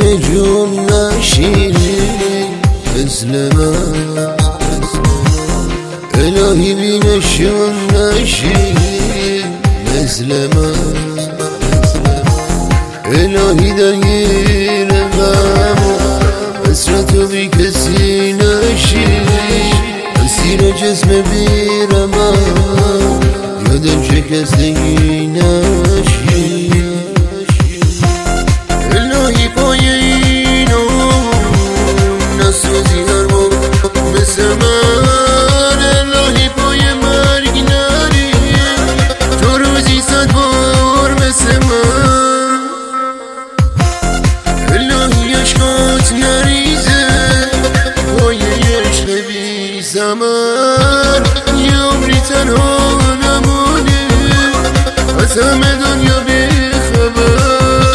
جون نشیری مثل من الهی بینشون نشیری مثل من الهی درگیر غم و حسرتو بی کسی نشیری اسیر جسم بیرم یا دل شکستگی نشیری الهی پای اینو نسازی هر موقع مثل من الهی پای مرگ نری تو روزی 100 بار مثل من الهی عشقات نریزه پای عشق بی ثمر یه عمری تنها نمونه از همه دنیا بیخبر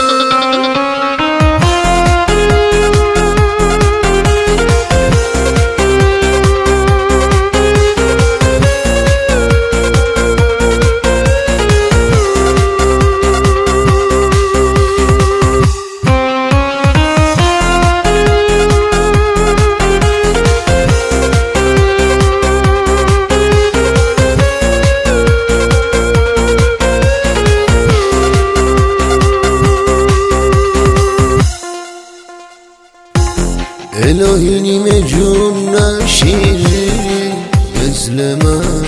الهی نیمه جون نشیری مثل من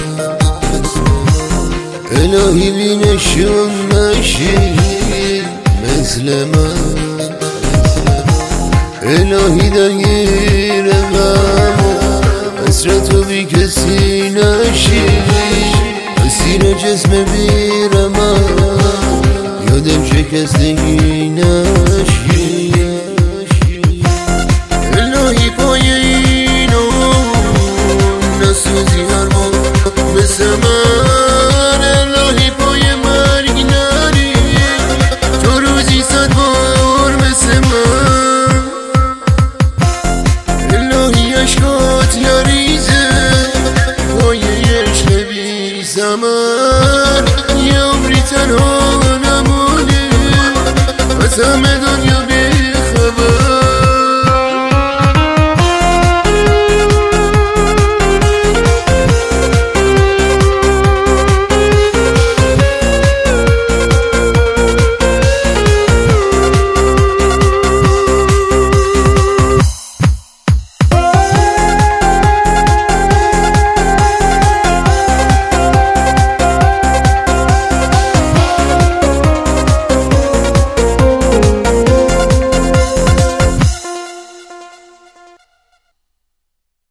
الهی بینشون نشیری مثل من الهی درگیر غم و حسرتو بی کسی نشیری اسیر جسم بیرم یا دل شکستگی نشیری